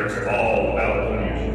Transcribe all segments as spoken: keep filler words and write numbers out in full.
where it's all about the music.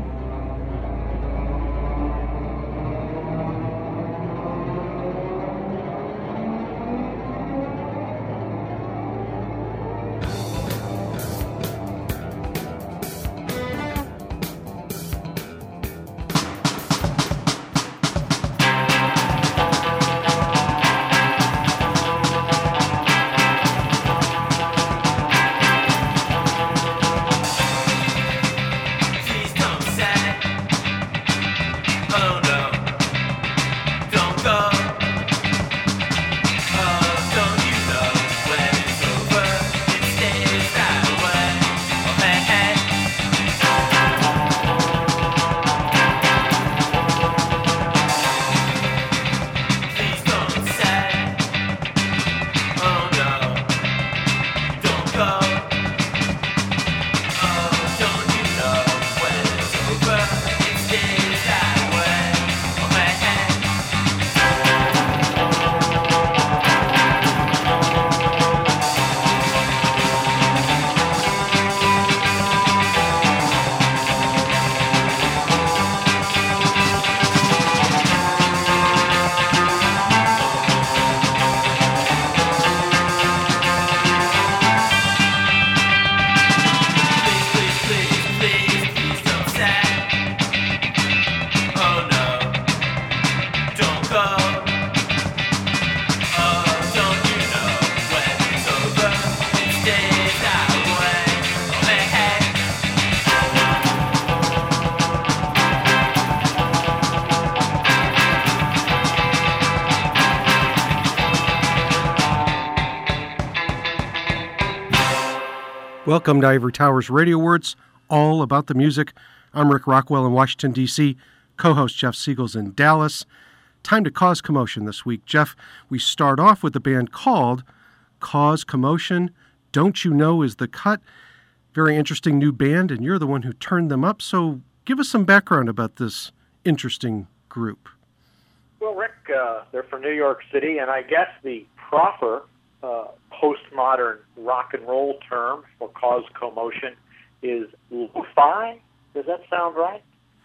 Welcome to Ivory Towers Radio Words, all about the music. I'm Rick Rockwell in Washington, D C, co-host Jeff Siegels in Dallas. Time to cause commotion this week. Jeff, we start off with a band called Cause Commotion. Don't You Know is the cut. Very interesting new band, and you're the one who turned them up, so give us some background about this interesting group. Well, Rick, uh, they're from New York City, and I guess the proper uh, postmodern rock and roll term for Cause Commotion is lo-fi. Does that sound right?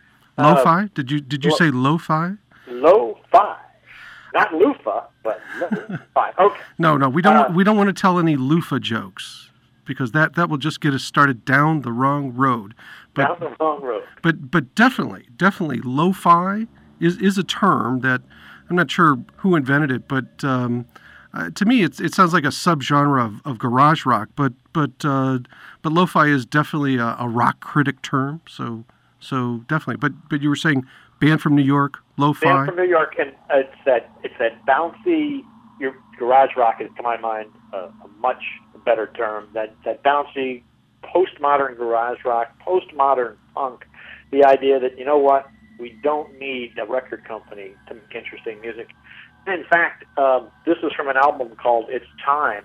Lo-fi? Uh, did you did you lo- say lo-fi? Lo-fi, not loofah, but lo-fi. Okay. No, no, we don't. Uh, we don't want to tell any loofah jokes because that, that will just get us started down the wrong road. But, down the wrong road. But but definitely, definitely, lo-fi is is a term that I'm not sure who invented it, but um, uh, to me, it's, it sounds like a subgenre of, of garage rock. But but uh, but lo-fi is definitely a, a rock critic term. So so definitely. But but you were saying band from New York, lo-fi. Band from New York, and it's that it's that bouncy. Your garage rock is, to my mind, a, a much better term. That that bouncy postmodern garage rock, postmodern punk. The idea that, you know what, we don't need a record company to make interesting music. In fact, um, this is from an album called It's Time,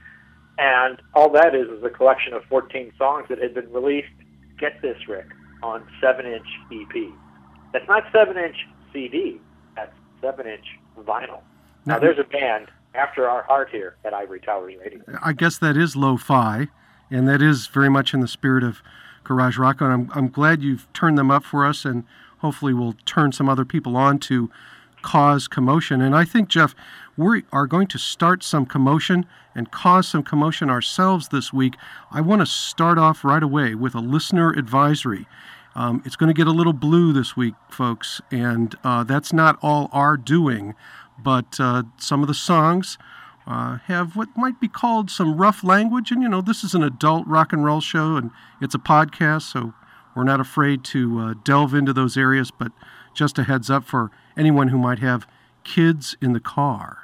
and all that is is a collection of fourteen songs that had been released, get this, Rick, on seven-inch E P. That's not seven-inch C D, that's seven-inch vinyl. Now, there's a band after our heart here at Ivory Towers Radio. I guess that is lo-fi, and that is very much in the spirit of garage rock, and I'm, I'm glad you've turned them up for us, and hopefully we'll turn some other people on to Cause Commotion. And I think, Jeff, we are going to start some commotion and cause some commotion ourselves this week. I want to start off right away with a listener advisory. Um, it's going to get a little blue this week, folks, and uh, that's not all our doing, but uh, some of the songs uh, have what might be called some rough language. And, you know, this is an adult rock and roll show, and it's a podcast, so we're not afraid to uh, delve into those areas, but just a heads up for anyone who might have kids in the car.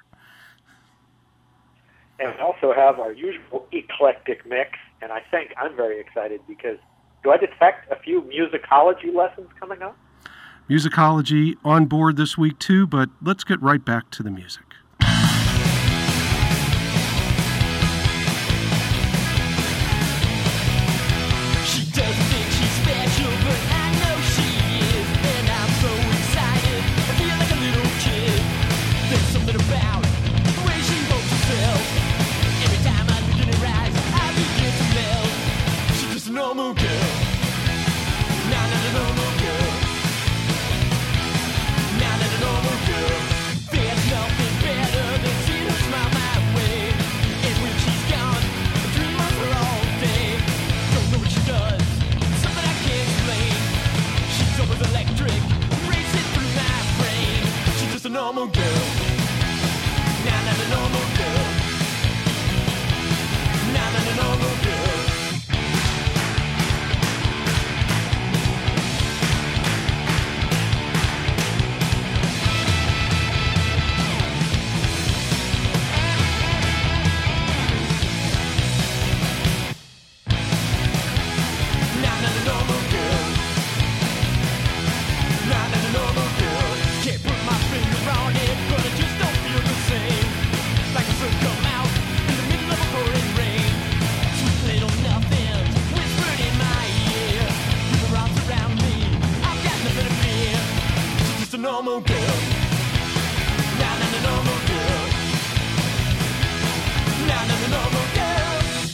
And we also have our usual eclectic mix, and I think I'm very excited because do I detect a few musicology lessons coming up? Musicology on board this week too, but let's get right back to the music. Normal girl. normal girl. Not not a normal girl. Not not a normal girl. Normal girl, not a normal girl, not a normal girl.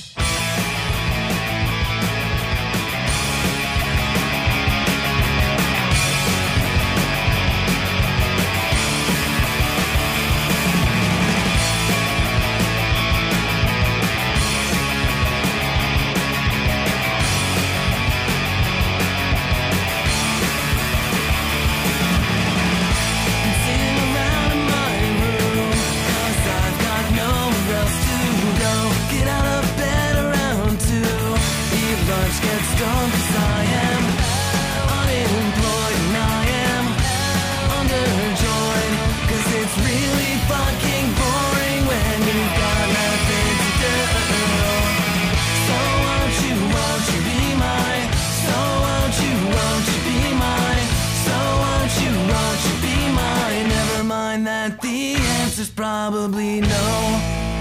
Probably no.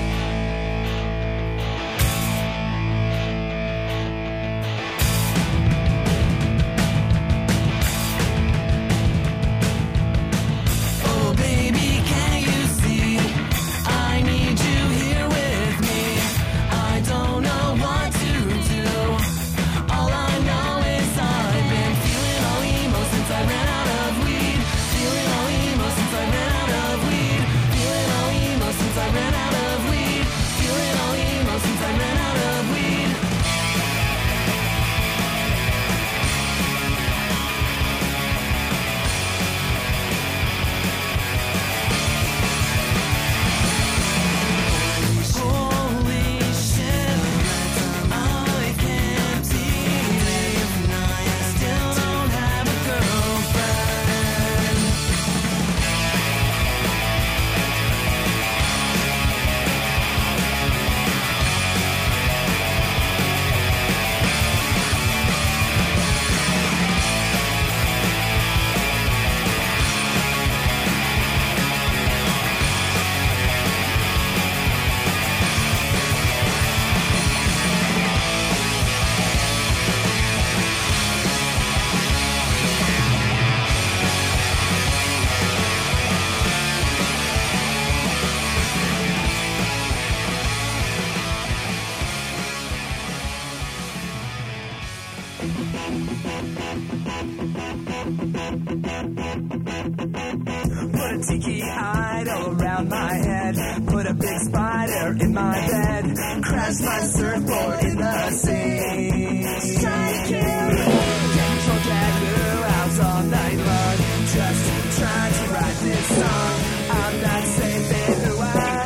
Put a tiki idol around my head. Put a big spider in my bed. Crash my surfboard in the sea. Try to kill me. Control tattoo out all night long. Just trying to write this song. I'm not saying who I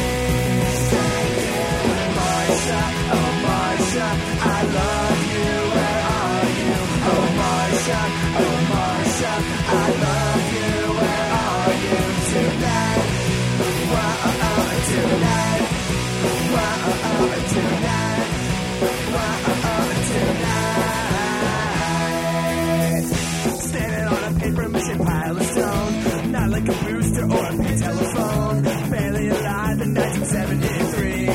am. Marsha, oh Marsha, I love you. Where are you? Oh Marsha, oh Marsha, I love you. Where are you tonight? Whoa, oh, oh, tonight. Whoa, oh, oh, tonight. Whoa, oh, oh, tonight. Standing on a paper machine pile of stone. Not like a booster or a pay telephone. Barely alive in nineteen seventy-three.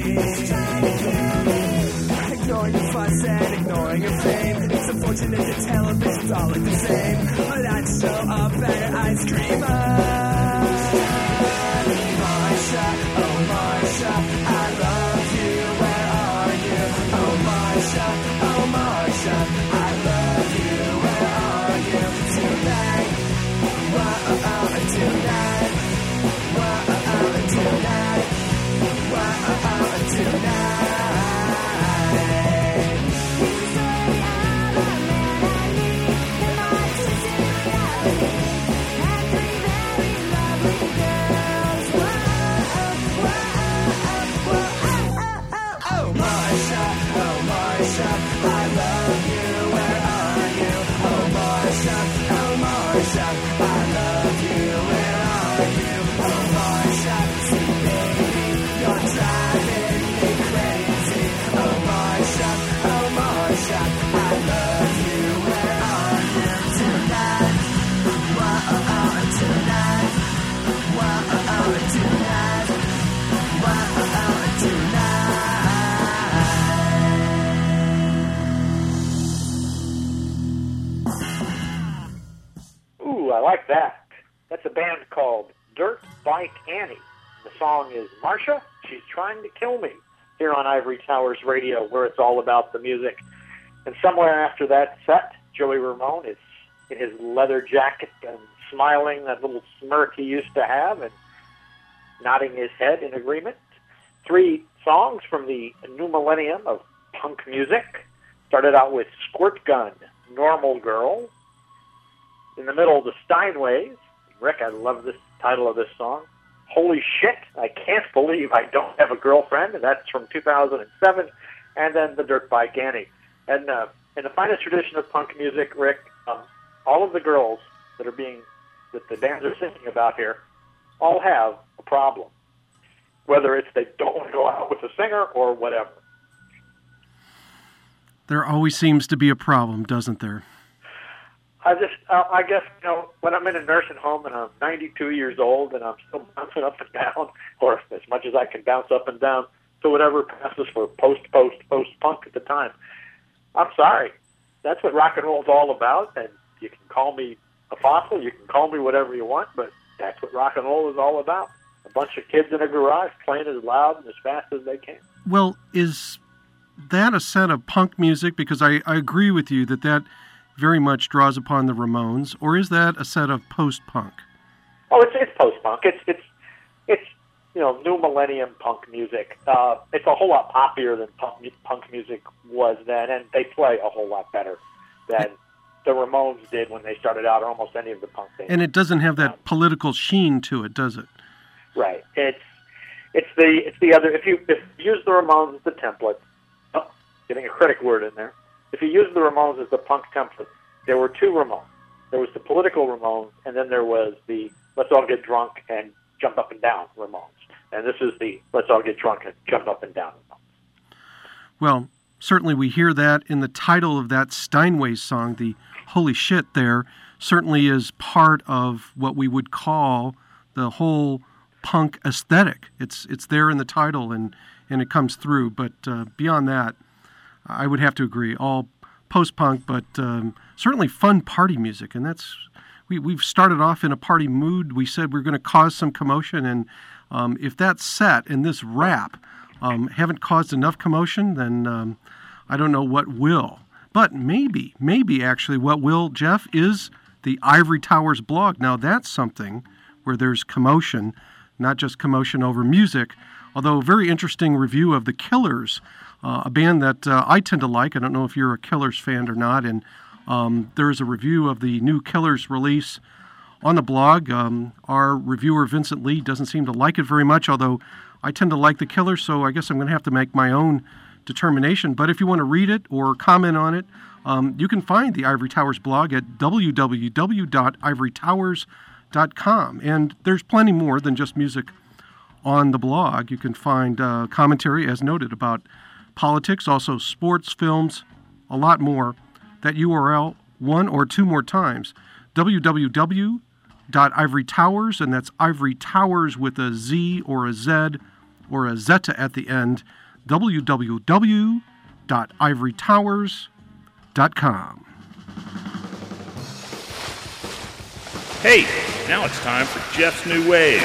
Ignoring your fuss and ignoring your fame. It's unfortunate that television's all look the same. But I'd show up better ice creamer. Marsha, oh Marsha, I love you. Where are you? Oh Marsha, oh Marsha, I love you. Where are you tonight? Whoa, oh, oh, tonight. Whoa, oh, oh, tonight. Whoa, oh, oh, tonight. Thank you. Marsha, I love you. Where are you? Oh, Marsha, sweet baby, you're driving me crazy. Oh, Marsha, oh, Marsha, I love you. Where are you tonight? Whoa, oh, oh, tonight. Whoa, oh, oh, tonight. Whoa, oh, oh, tonight. Ooh, I like that. That's a band called Dirt Bike Annie. The song is Marsha, She's Trying to Kill Me, here on Ivory Towers Radio, where it's all about the music. And somewhere after that set, Joey Ramone is in his leather jacket and smiling, that little smirk he used to have, and nodding his head in agreement. Three songs from the new millennium of punk music. Started out with Squirt Gun, Normal Girl. In the middle, the Steinways. Rick, I love this title of this song. Holy Shit, I Can't Believe I Don't Have a Girlfriend. And that's from two thousand seven. And then the Dirt Bike Annie. And uh, in the finest tradition of punk music, Rick, um, all of the girls that are being, that the bands are singing about here, all have a problem. Whether it's they don't want to go out with a singer or whatever. There always seems to be a problem, doesn't there? I just, uh, I guess, you know, when I'm in a nursing home and I'm ninety-two years old and I'm still bouncing up and down, or as much as I can bounce up and down to whatever passes for post, post, post punk at the time, I'm sorry. That's what rock and roll is all about, and you can call me a fossil, you can call me whatever you want, but that's what rock and roll is all about. A bunch of kids in a garage playing as loud and as fast as they can. Well, is that a set of punk music? Because I, I agree with you that that very much draws upon the Ramones, or is that a set of post-punk? Oh, it's it's post-punk. It's it's it's you know new millennium punk music. Uh, it's a whole lot poppier than punk, punk music was then, and they play a whole lot better than the Ramones did when they started out, or almost any of the punk bands. And it doesn't have that political sheen to it, does it? Right. It's it's the it's the other. If you if you use the Ramones as the template, oh, getting a critic word in there. If you use the Ramones as the punk template, there were two Ramones. There was the political Ramones, and then there was the let's all get drunk and jump up and down Ramones. And this is the let's all get drunk and jump up and down Ramones. Well, certainly we hear that in the title of that Steinway song. The Holy Shit there certainly is part of what we would call the whole punk aesthetic. It's it's there in the title, and, and it comes through. But uh, beyond that, I would have to agree. All post-punk, but um, certainly fun party music. And that's we, we've started off in a party mood. We said we're going to cause some commotion. And um, if that set and this rap um, haven't caused enough commotion, then um, I don't know what will. But maybe, maybe actually what will, Jeff, is the Ivory Towers blog. Now that's something where there's commotion, not just commotion over music, although a very interesting review of The Killers, uh, a band that uh, I tend to like. I don't know if you're a Killers fan or not, and um, there's a review of the new Killers release on the blog. Um, our reviewer, Vincent Lee, doesn't seem to like it very much, although I tend to like The Killers, so I guess I'm going to have to make my own determination. But if you want to read it or comment on it, um, you can find the Ivory Towers blog at w w w dot ivory towers dot com, and there's plenty more than just music on the blog. You can find uh, commentary, as noted, about politics, also sports, films, a lot more. That U R L one or two more times, w w w dot ivory towers, and that's Ivory Towers with a Z or a Z or a Zeta at the end, w w w dot ivory towers dot com. Hey, now it's time for Jeff's New Wave.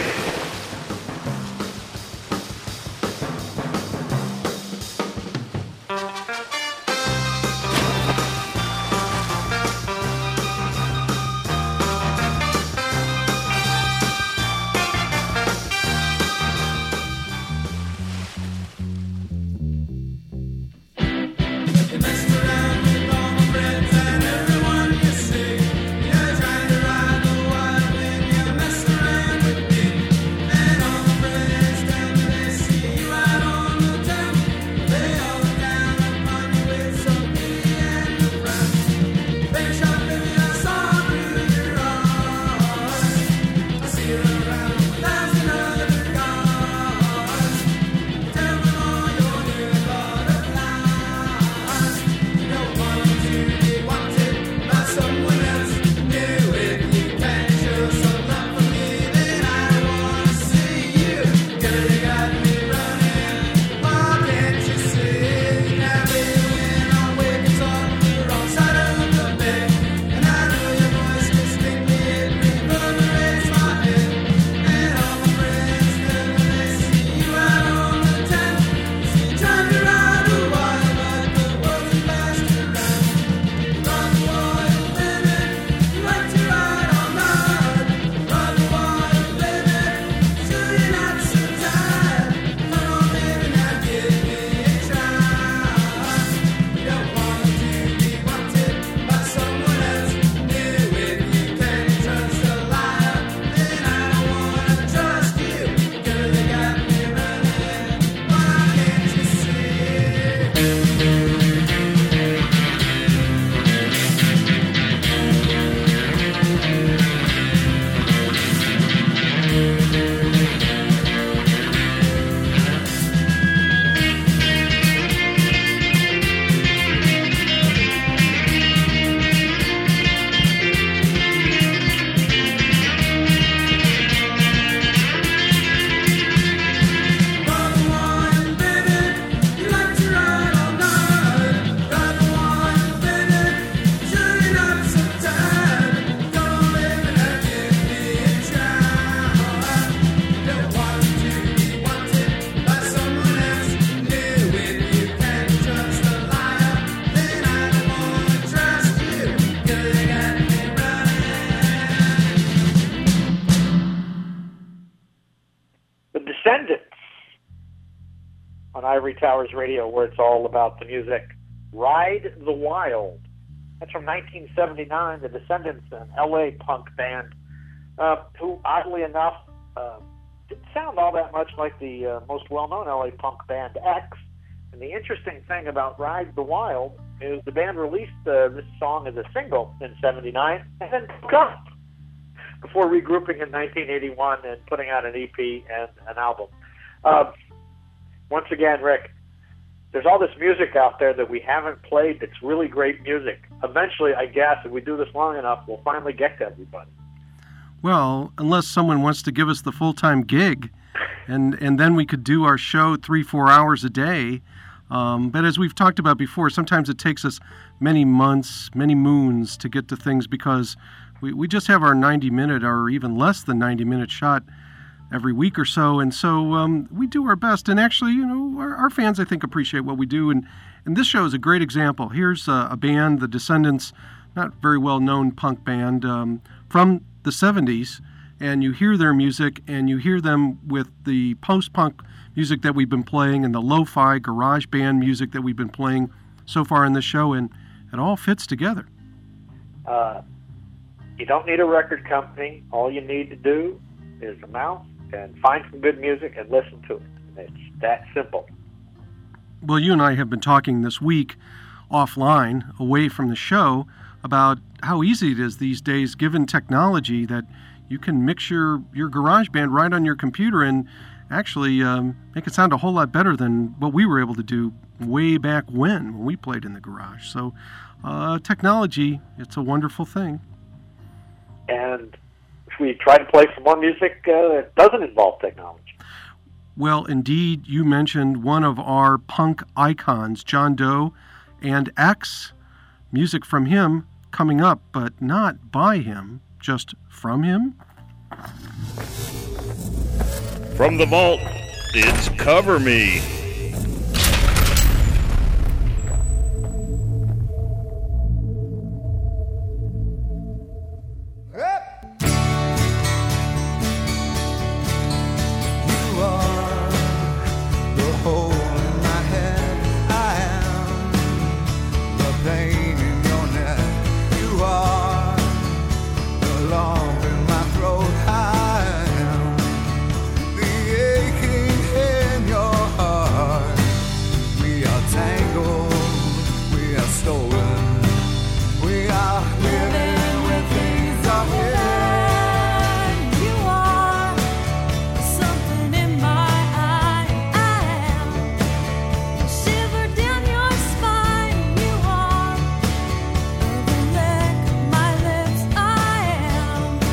on Ivory Towers Radio, where it's all about the music. Ride the Wild. That's from nineteen seventy-nine, the Descendants, an L A punk band, uh, who, oddly enough, uh, didn't sound all that much like the uh, most well-known L A punk band X. And the interesting thing about Ride the Wild is the band released uh, this song as a single in seventy-nine and then broke up before regrouping in nineteen eighty-one and putting out an E P and an album. Uh, once again, Rick, there's all this music out there that we haven't played that's really great music. Eventually, I guess, if we do this long enough, we'll finally get to everybody. Well, unless someone wants to give us the full-time gig, and, and then we could do our show three, four hours a day. Um, but as we've talked about before, sometimes it takes us many months, many moons to get to things because we, we just have our ninety-minute or even less than ninety-minute shot every week or so. And so um, we do our best. And actually, you know, our, our fans, I think, appreciate what we do. And, and this show is a great example. Here's a, a band, the Descendants, not very well-known punk band um, from the seventies. And you hear their music, and you hear them with the post-punk music that we've been playing and the lo-fi garage band music that we've been playing so far in this show, and it all fits together. Uh, you don't need a record company. All you need to do is a mouse and find some good music and listen to it. It's that simple. Well, you and I have been talking this week offline, away from the show, about how easy it is these days, given technology, that you can mix your, your garage band right on your computer and actually um, make it sound a whole lot better than what we were able to do way back when, when we played in the garage. So uh, technology, it's a wonderful thing. And if we try to play some more music uh, that doesn't involve technology. Well, indeed, you mentioned one of our punk icons, John Doe, and X. Music from him coming up, but not by him, just from him. From the vault, it's Cover Me. Shiver down your spine, you are the lick my lips I am.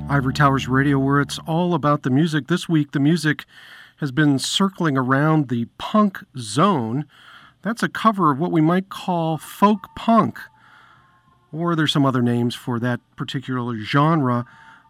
Ivory Towers Radio, where it's all about the music. This week, the music has been circling around the punk zone. That's a cover of what we might call folk punk, or there's some other names for that particular genre,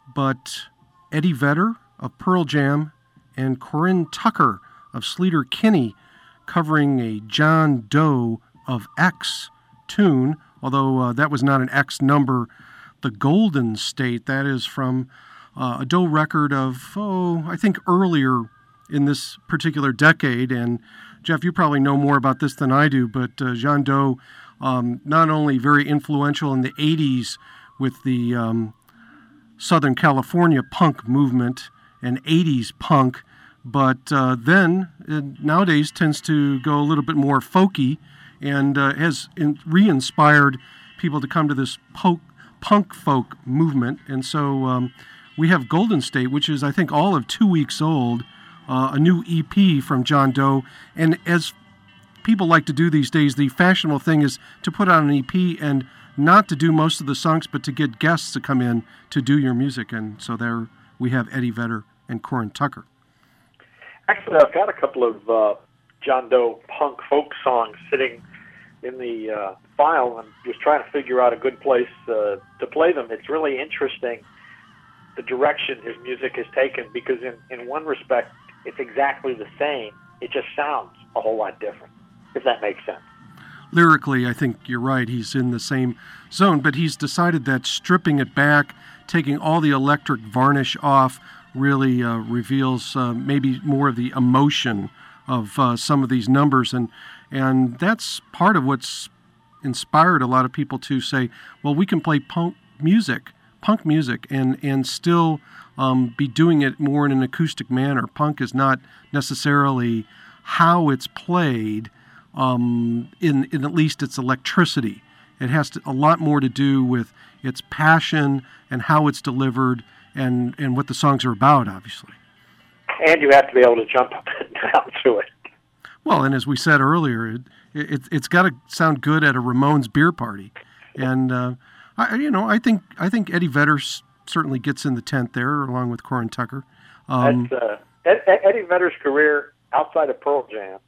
but Eddie Vedder of Pearl Jam and Corinne Tucker of Sleater-Kinney covering a John Doe of X tune, although uh, that was not an X number. The Golden State, that is from uh, a Doe record of, oh, I think earlier in this particular decade. And Jeff, you probably know more about this than I do, but uh, John Doe, um, not only very influential in the eighties with the um, Southern California punk movement and eighties punk, but uh, then uh, nowadays tends to go a little bit more folky and uh, has in, re-inspired people to come to this po- punk folk movement. And so um, we have Golden State, which is, I think, all of two weeks old, uh, a new E P from John Doe. And as people like to do these days, the fashionable thing is to put out an E P and not to do most of the songs, but to get guests to come in to do your music. And so there we have Eddie Vedder and Corinne Tucker. Actually, I've got a couple of uh, John Doe punk folk songs sitting in the uh, file. I'm just trying to figure out a good place uh, to play them. It's really interesting the direction his music has taken, because in, in one respect, it's exactly the same. It just sounds a whole lot different, if that makes sense. Lyrically, I think you're right. He's in the same zone, but he's decided that stripping it back, taking all the electric varnish off, really uh, reveals uh, maybe more of the emotion of uh, some of these numbers. And and that's part of what's inspired a lot of people to say, well, we can play punk music, punk music, and, and still um, be doing it more in an acoustic manner. Punk is not necessarily how it's played, um, in, in at least its electricity. It has to, a lot more to do with its passion and how it's delivered and, and what the songs are about, obviously. And you have to be able to jump up and down to it. Well, and as we said earlier, it, it, it's got to sound good at a Ramones beer party. And, uh, I, you know, I think I think Eddie Vedder certainly gets in the tent there, along with Corinne Tucker. Um, That's, uh, Ed, Eddie Vedder's career outside of Pearl Jam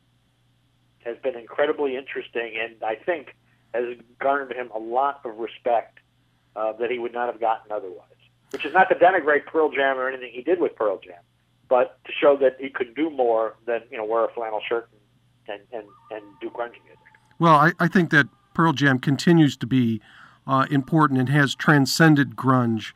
has been incredibly interesting, and I think has garnered him a lot of respect uh, that he would not have gotten otherwise. Which is not to denigrate Pearl Jam or anything he did with Pearl Jam, but to show that he could do more than, you know, wear a flannel shirt and, and, and do grunge music. Well, I, I think that Pearl Jam continues to be uh, important and has transcended grunge.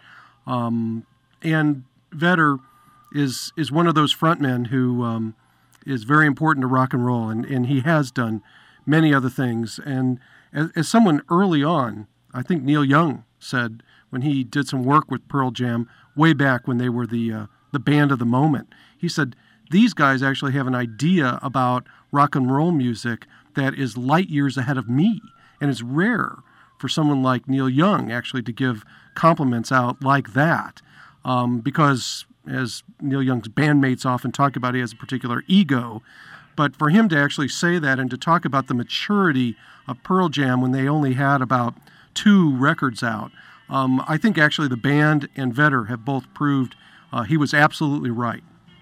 Um, and Vedder is is one of those frontmen who um, is very important to rock and roll, and, and he has done many other things. And as, as someone early on, I think Neil Young said when he did some work with Pearl Jam way back when they were the uh, the band of the moment, he said, these guys actually have an idea about rock and roll music that is light years ahead of me. And it's rare for someone like Neil Young actually to give compliments out like that. Um, because, as Neil Young's bandmates often talk about, he has a particular ego. But for him to actually say that and to talk about the maturity of Pearl Jam when they only had about two records out, um, I think actually the band and Vedder have both proved uh, he was absolutely right.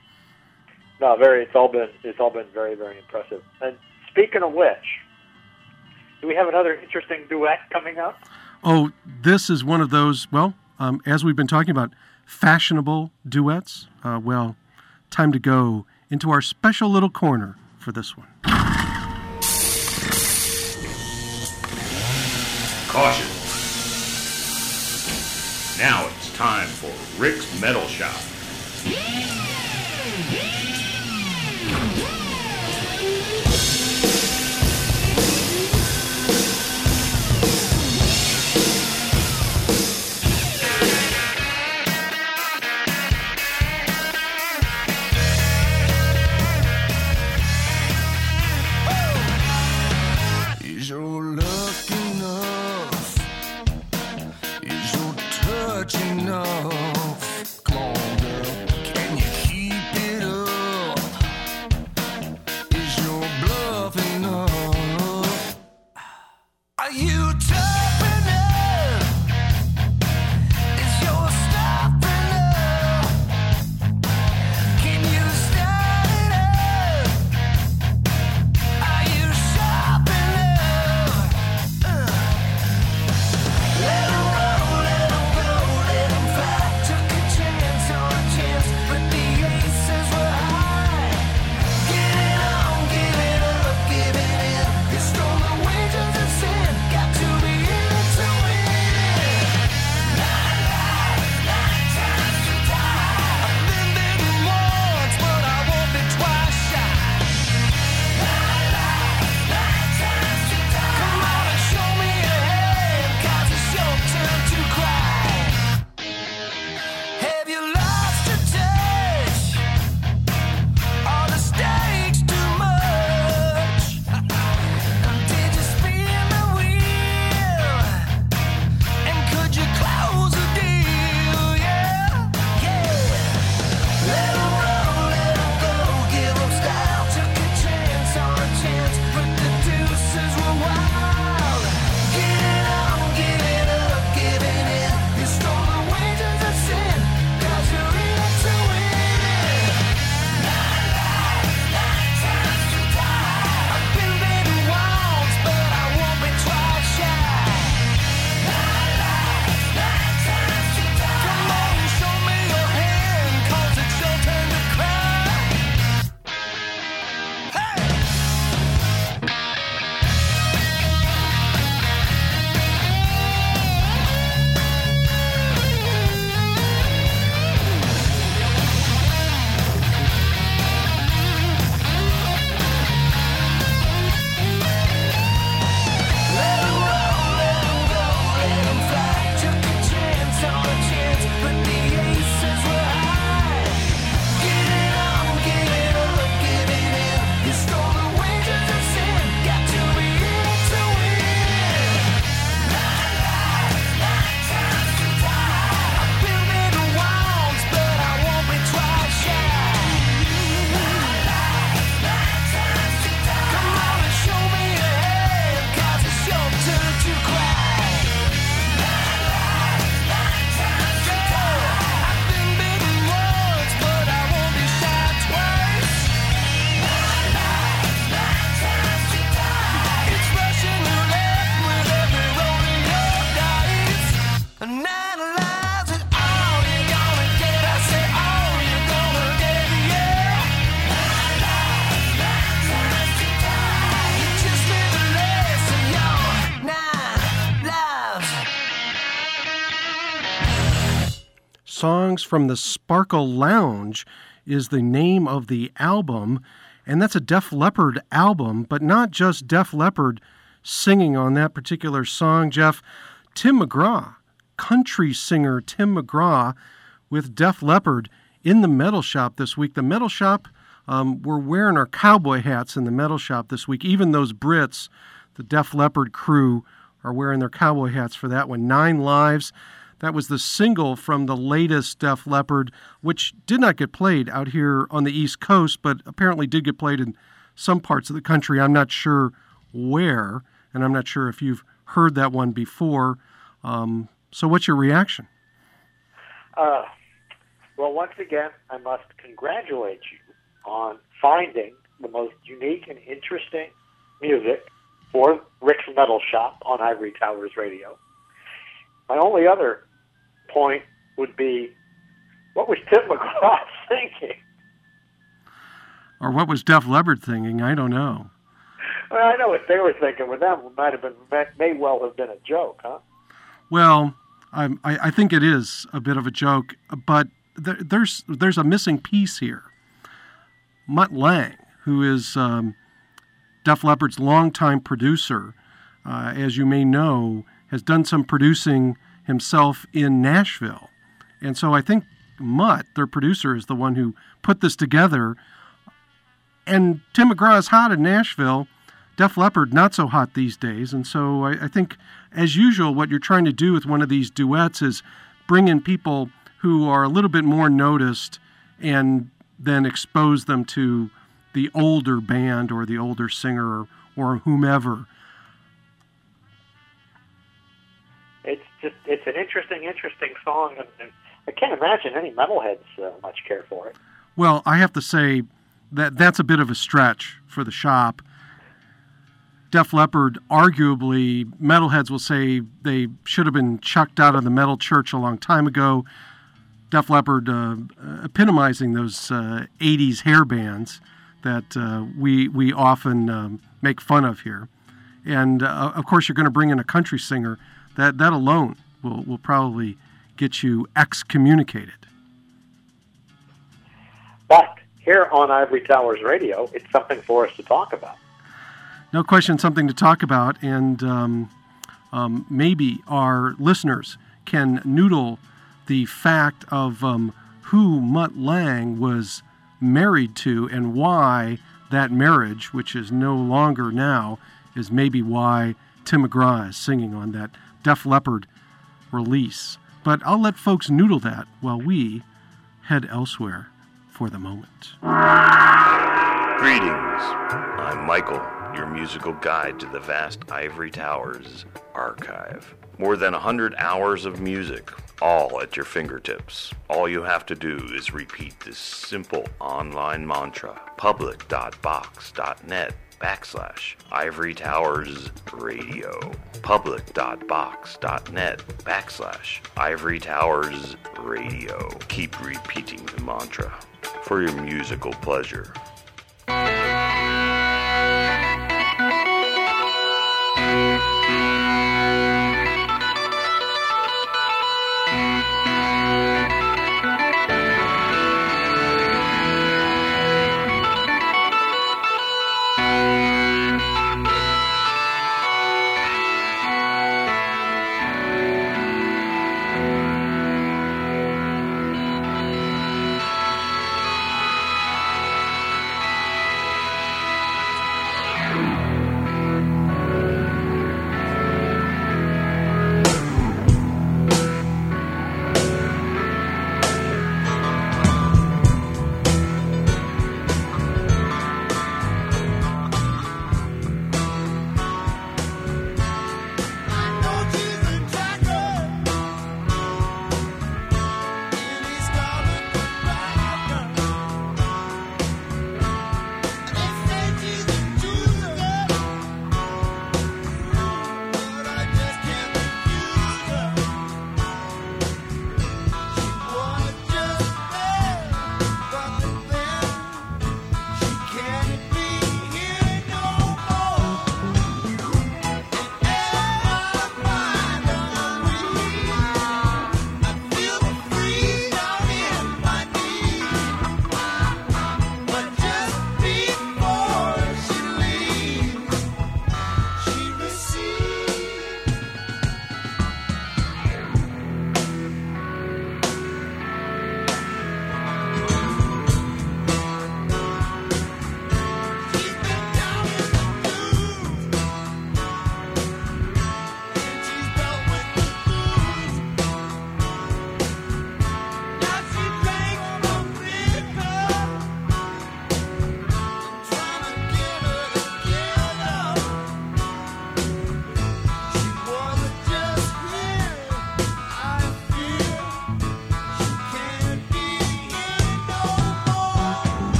No, very. It's all been it's all been very, very impressive. And speaking of which, do we have another interesting duet coming up? Oh, this is one of those, well, um, as we've been talking about, fashionable duets. Uh, well, time to go into our special little corner for this one. Caution. Now it's time for Rick's Metal Shop. Is your luck enough? Is your touch enough? Come on, girl, can you keep it up? Songs from the Sparkle Lounge is the name of the album, and that's a Def Leppard album, but not just Def Leppard singing on that particular song, Jeff. Tim McGraw, country singer Tim McGraw with Def Leppard in the Metal Shop this week. The Metal Shop, um, we're wearing our cowboy hats in the Metal Shop this week. Even those Brits, the Def Leppard crew, are wearing their cowboy hats for that one. Nine Lives, that was the single from the latest Def Leppard, which did not get played out here on the East Coast, but apparently did get played in some parts of the country. I'm not sure where, and I'm not sure if you've heard that one before. Um, so what's your reaction? Uh, well, once again, I must congratulate you on finding the most unique and interesting music for Rick's Metal Shop on Ivory Towers Radio. My only other point would be, what was Tim McGraw thinking? Or what was Def Leppard thinking? I don't know. Well, I know what they were thinking with them. It might have been, may well have been a joke, huh? Well, I, I think it is a bit of a joke, but there, there's there's a missing piece here. Mutt Lange, who is um, Def Leppard's longtime producer, uh, as you may know, has done some producing himself in Nashville. And so I think Mutt, their producer, is the one who put this together. And Tim McGraw is hot in Nashville. Def Leppard, not so hot these days. And so I, I think, as usual, what you're trying to do with one of these duets is bring in people who are a little bit more noticed and then expose them to the older band or the older singer or, or whomever. It's just, it's an interesting, interesting song, and, and I can't imagine any metalheads uh, much care for it. Well, I have to say that that's a bit of a stretch for the shop. Def Leppard, arguably, metalheads will say they should have been chucked out of the metal church a long time ago. Def Leppard uh, epitomizing those uh, eighties hair bands that uh, we we often um, make fun of here. And, uh, of course, you're going to bring in a country singer. That that alone will, will probably get you excommunicated. But here on Ivory Towers Radio, it's something for us to talk about. No question, something to talk about, and um, um, maybe our listeners can noodle the fact of um, who Mutt Lange was married to and why that marriage, which is no longer now, is maybe why Tim McGraw is singing on that Def Leppard release. But I'll let folks noodle that while we head elsewhere for the moment. Greetings, I'm Michael, your musical guide to the vast Ivory Towers archive. More than one hundred hours of music, all at your fingertips. All you have to do is repeat this simple online mantra, public.box.net backslash Ivory Towers Radio. Public.box.net backslash Ivory Towers Radio. Keep repeating the mantra for your musical pleasure.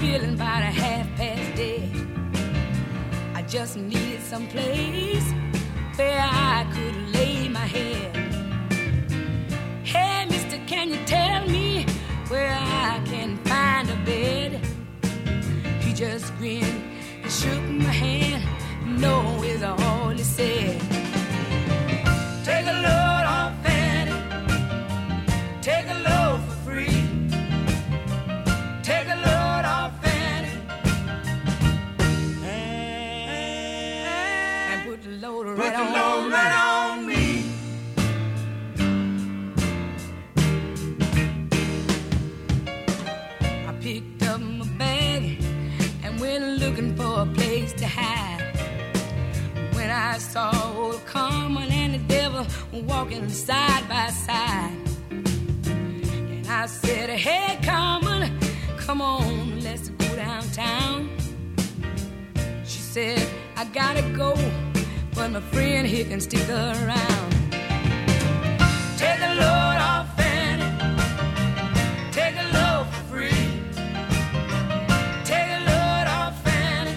feeling about a half past dead. I just needed some place where I could lay my head. Hey, mister, can you tell me where I can find a bed? He just grinned and shook my hand. No is all he said. Take a load off Fanny. Take a load for free. Take a load off Fanny. And put the load right, put the on, load right on me. I picked up my bag and went looking for a place to hide. When I saw old Carmen and the devil walking side by side, and I said, hey Carmen, come on, let's go downtown. She said, I gotta go, but my friend here can stick around. Take a load off Fanny. Take a load for free. Take a load off Fanny.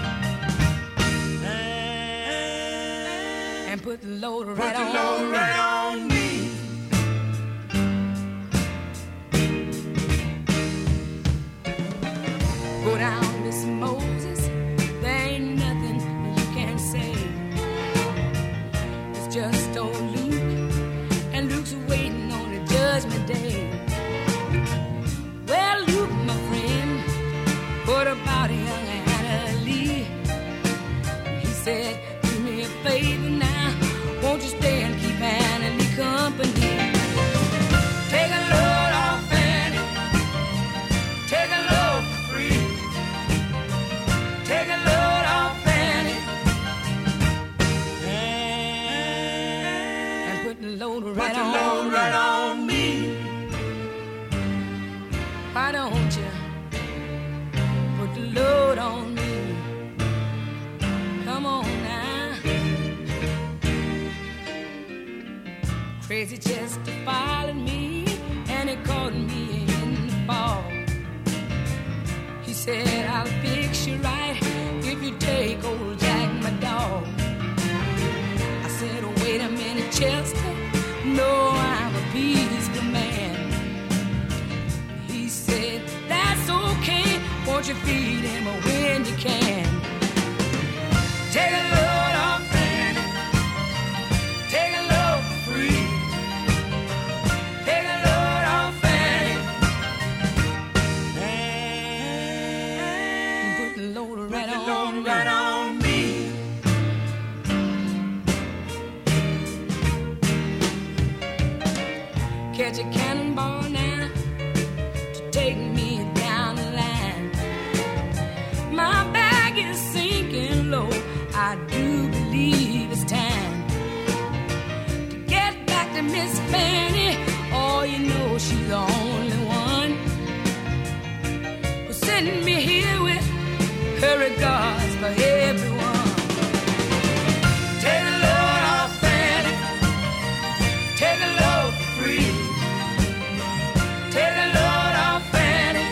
And put the load right, put the on, load right on me. Go down, Miss Moses. There ain't nothing you can say. It's just old Luke, and Luke's waiting on the judgment day. Well, Luke, my friend, what about young Anna Lee? He said, do me a favor now, won't you stay and keep Anna Lee company? Take a load off Fanny. Take a load for free. Take a load off Fanny. And put the load right, put the on, load right on me. Why don't you put the load on me? Come on now. Crazy Chester followed me, and he caught me in the fall. He said, I'll fix you right if you take old Jack, my dog. I said, oh, wait a minute, Chester, no, I'm a peaceful man. He said, that's okay, won't you feed him when you can? Take a load off Fanny. Take a load for free. Take a load off Fanny. And put the load right, put the load on, right on me. Catch a cannonball now to take me down the line. My bag is sinking low. I do believe it's time to get back to Miss Fanny. Oh, you know she's the only one who's sending me here with her regards for everyone. Take a load off Fanny. Take a load for free. Take a load off Fanny.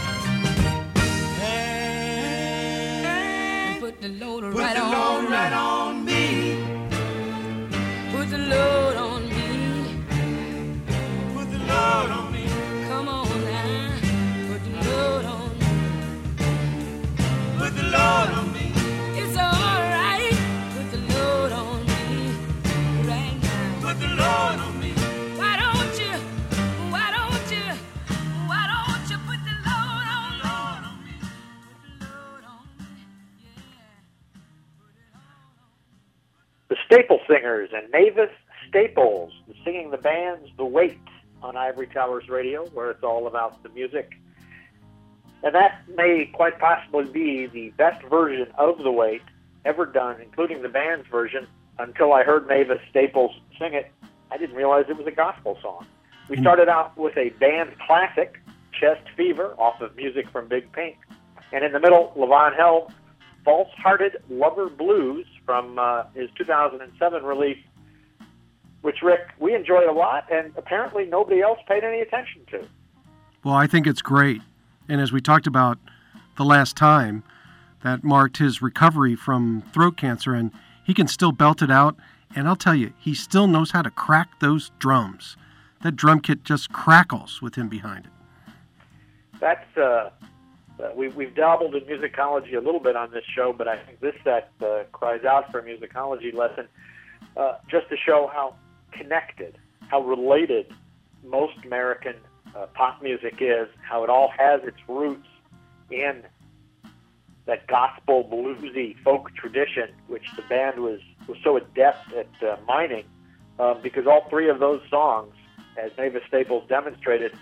And put the load right, put the on, load right on me. Put the load on me. Put the load on me. Come on now. Put the load on me. Put the load on me. It's all right. Put the load on me right now. Put the load on me. Why don't you? Why don't you? Why don't you put the load on, load on me? Put the load on me. Yeah. Put it on. The Staple Singers and Mavis Staples singing the band's The Weight on Ivory Towers Radio, where it's all about the music. And that may quite possibly be the best version of The Weight ever done, including the band's version. Until I heard Mavis Staples sing it, I didn't realize it was a gospel song. We started out with a band classic, Chest Fever, off of Music from Big Pink. And in the middle, Levon Helm, False-Hearted Lover Blues from uh, his two thousand seven release, which, Rick, we enjoyed a lot, and apparently nobody else paid any attention to. Well, I think it's great. And as we talked about the last time that marked his recovery from throat cancer, and he can still belt it out. And I'll tell you, he still knows how to crack those drums. That drum kit just crackles with him behind it. That's uh, uh, we, we've dabbled in musicology a little bit on this show, but I think this set uh, cries out for a musicology lesson, uh, just to show how connected, how related most American uh, pop music is, how it all has its roots in that gospel bluesy folk tradition, which the band was, was so adept at uh, mining, um, because all three of those songs, as Mavis Staples demonstrated,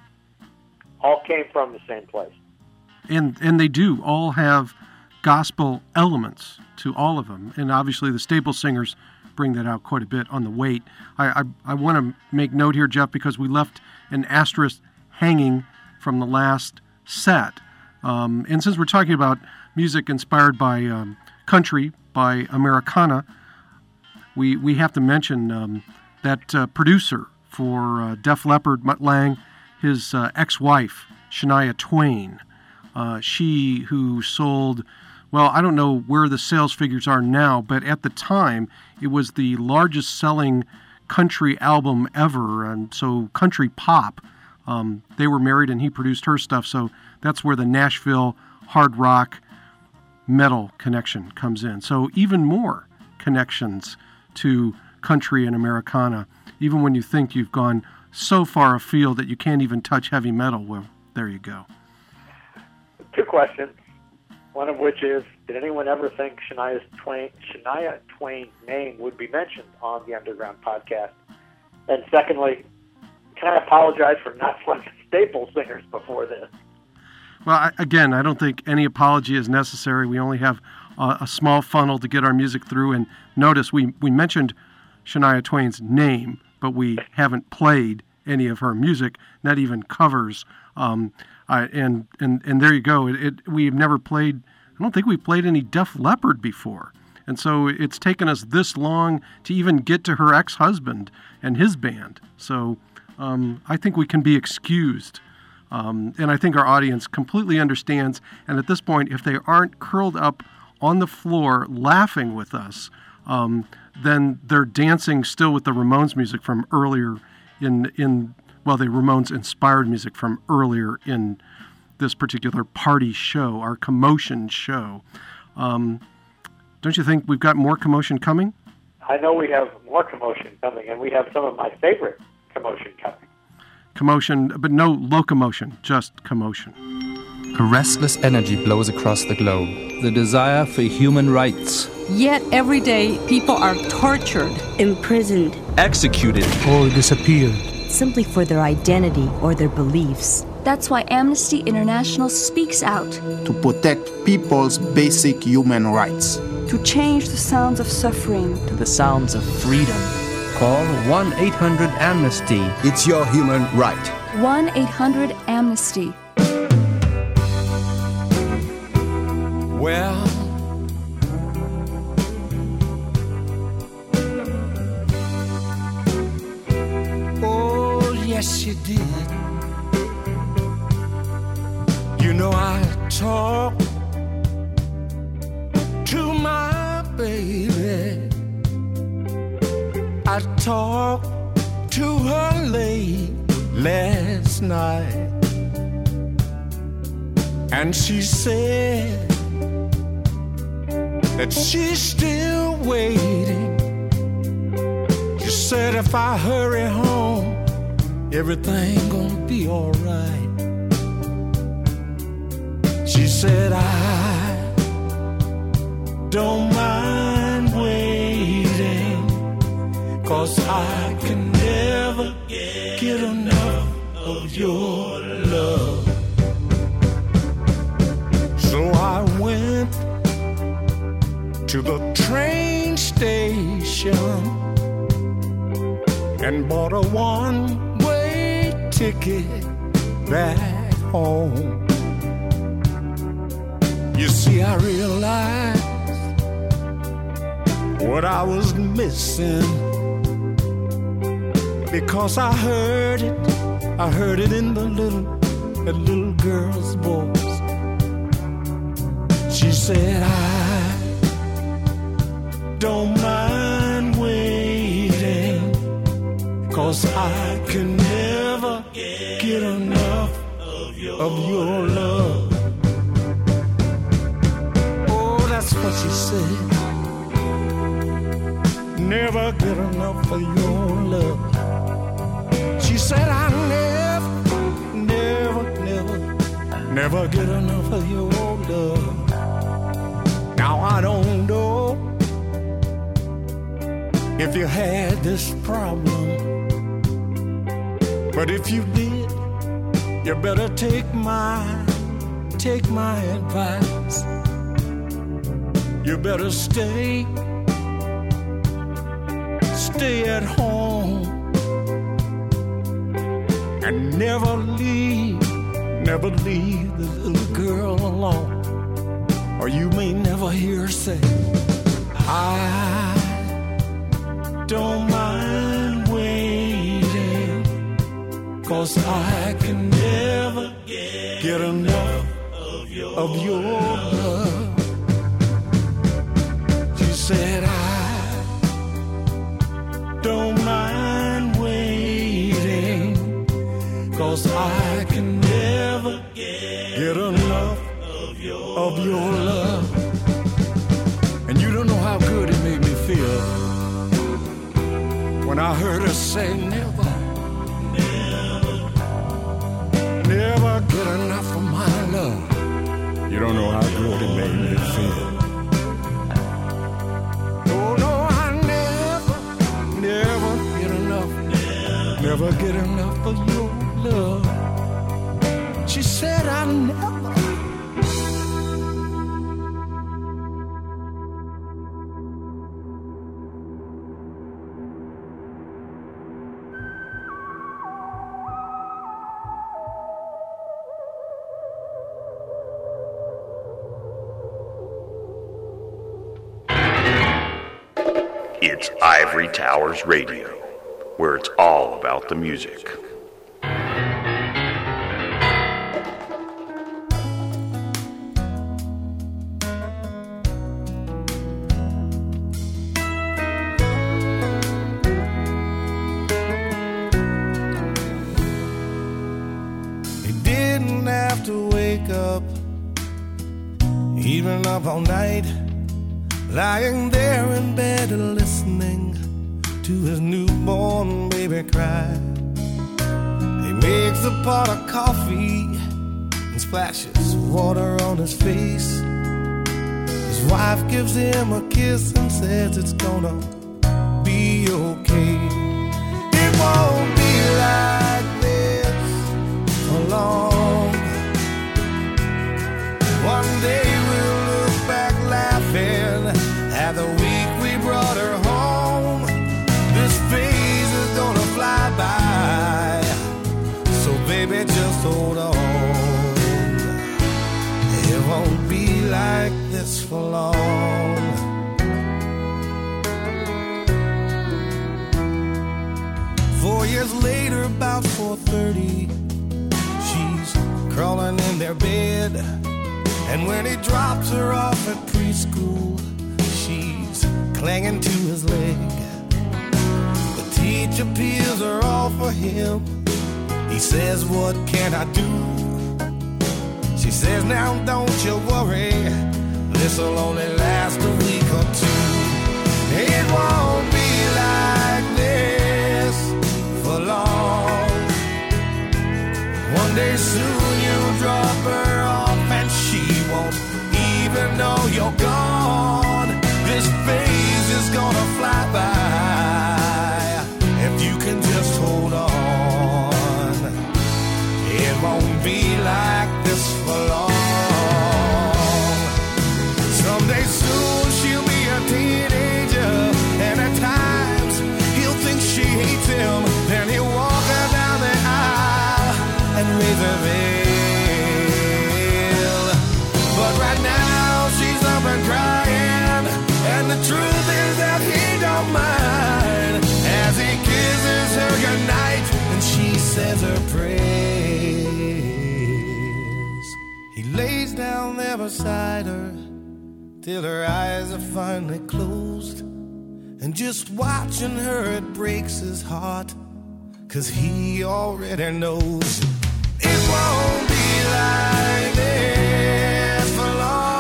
all came from the same place. And and they do all have gospel elements to all of them. And obviously the Staples singers bring that out quite a bit on the weight. I, I, I want to make note here, Jeff, because we left an asterisk hanging from the last set. Um, and since we're talking about music inspired by um, country, by Americana, we, we have to mention um, that uh, producer for uh, Def Leppard, Mutt Lange, his uh, ex-wife, Shania Twain. Uh, she who sold, well, I don't know where the sales figures are now, but at the time, it was the largest selling country album ever, and so country pop. Um, they were married and he produced her stuff, so that's where the Nashville hard rock metal connection comes in. So even more connections to country and Americana, even when you think you've gone so far afield that you can't even touch heavy metal. Well, there you go. Two questions, one of which is, did anyone ever think Shania, Twain, Shania Twain's name would be mentioned on the Underground podcast? And secondly, can I apologize for not selecting Staples singers before this? Well, I, again, I don't think any apology is necessary. We only have a, a small funnel to get our music through. And notice, we, we mentioned Shania Twain's name, but we haven't played any of her music, not even covers. Um, I, and, and and there you go. It, it we've never played, I don't think we've played any Def Leppard before. And so it's taken us this long to even get to her ex-husband and his band. So um, I think we can be excused. Um, and I think our audience completely understands. And at this point, if they aren't curled up on the floor laughing with us, um, then they're dancing still with the Ramones music from earlier in, in well, the Ramones-inspired music from earlier in this particular party show, our commotion show. Um, don't you think we've got more commotion coming? I know we have more commotion coming, and we have some of my favorite commotion coming. Commotion, but no locomotion, just commotion. A restless energy blows across the globe. The desire for human rights. Yet every day, people are tortured, imprisoned, executed, or disappeared, simply for their identity or their beliefs. That's why Amnesty International speaks out. To protect people's basic human rights. To change the sounds of suffering to the sounds of freedom. Call one eight hundred amnesty. It's your human right. one eight hundred amnesty. Well, oh, yes, you did. You know, I talk to my baby. I talked to her late last night, and she said that she's still waiting. She said if I hurry home, everything gonna be alright. She said I don't mind waiting, 'cause I can never get enough of your love. So I went to the train station and bought a one-way ticket back home. You see, I realized what I was missing, because I heard it, I heard it in the little, that little girl's voice. said, I don't mind waiting, 'cause I can never get enough of your love. Oh, that's what she said. Never get enough of your love. She said, I never, never, never, never get enough of your love. Now I don't know if you had this problem, but if you did, you better take my, take my advice. You better stay, stay at home, and never leave, never leave the little girl alone, or you may never hear her say, I don't mind waiting, 'cause I can never get enough of your love. She said, I don't mind waiting, 'cause I can never get enough of your love. And you don't know how good it made me feel when I heard her say, never, never, never get enough of my love. You don't know how good it made me feel. Oh no, I never, never get enough, never get enough of your love. She said, I never. It's Ivory Towers Radio, where it's all about the music. He didn't have to wake up, even up all night, lying there in bed listening to his newborn baby cry. He makes a pot of coffee and splashes water on his face. His wife gives him a kiss and says it's gonna be okay. It won't be like this for long. One day we'll look back laughing at the week we brought her home. This phase is gonna fly by, so baby just hold on. It won't be like this for long. Four years later, about four thirty, she's crawling in their bed, and when he drops her off at preschool, she's clinging to his leg. The teacher peels her off for him. He says, what can I do? She says, now don't you worry, this'll only last a week or two. It won't be like this for long. One day soon you'll drop her off and she won't even know you're gone. This phase is gonna fly by if you can just hold on. It won't be like this for long. Someday soon she'll be a teenager, and at times he'll think she hates him. Then he'll walk her down the aisle and raise her veil. But right now she's up and crying, and the truth is that he don't mind as he kisses her goodnight and she says her prayers. He lays down there beside her till her eyes are finally closed. And just watching her, it breaks his heart, 'cause he already knows it won't be like this for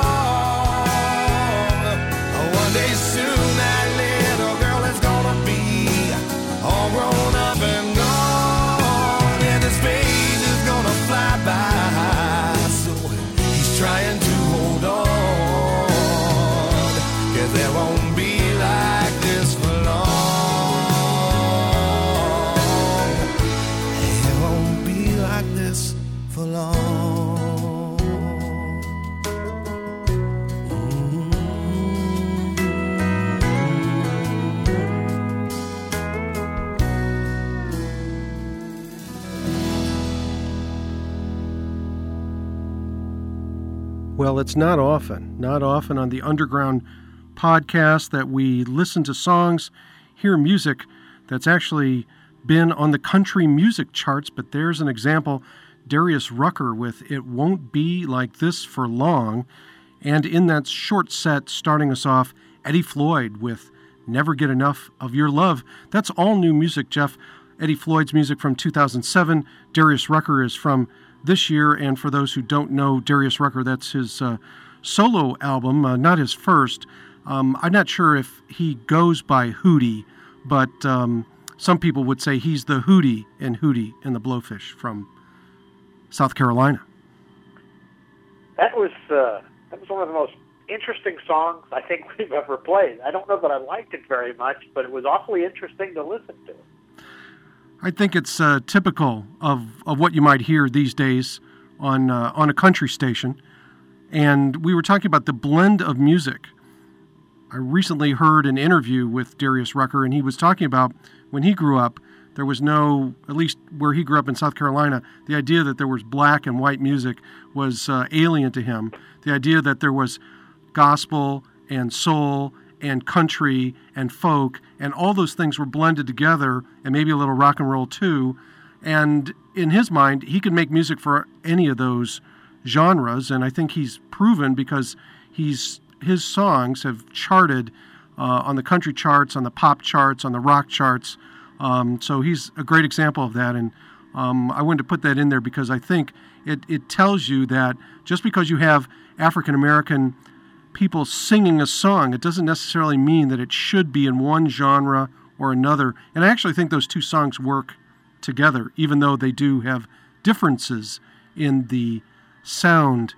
long. One day soon that little girl is gonna be all grown up and gone, and his face is gonna fly by. So he's trying to hold on, 'cause there won't be like this for long. It won't be like this for long. Well, it's not often, not often on the Underground podcast that we listen to songs, hear music that's actually been on the country music charts, but there's an example, Darius Rucker with It Won't Be Like This for Long, and in that short set starting us off, Eddie Floyd with Never Get Enough of Your Love. That's all new music, Jeff. Eddie Floyd's music from two thousand seven, Darius Rucker is from this year, and for those who don't know Darius Rucker, that's his uh, solo album, uh, not his first. Um, I'm not sure if he goes by Hootie, but um, some people would say he's the Hootie in Hootie and the Blowfish from South Carolina. That was uh, that was one of the most interesting songs I think we've ever played. I don't know that I liked it very much, but it was awfully interesting to listen to. I think it's uh, typical of, of what you might hear these days on uh, on a country station. And we were talking about the blend of music. I recently heard an interview with Darius Rucker, and he was talking about when he grew up, there was no, at least where he grew up in South Carolina, the idea that there was black and white music was uh, alien to him. The idea that there was gospel and soul and country and folk, and all those things were blended together, and maybe a little rock and roll too. And in his mind, he could make music for any of those genres, and I think he's proven, because he's his songs have charted uh, on the country charts, on the pop charts, on the rock charts. Um, so he's a great example of that, and um, I wanted to put that in there because I think it, it tells you that just because you have African American people singing a song, it doesn't necessarily mean that it should be in one genre or another. And I actually think those two songs work together, even though they do have differences in the sound.